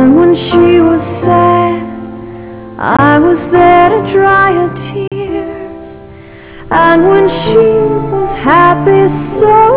And when she was sad, I was there to dry her tears. And when she was happy, so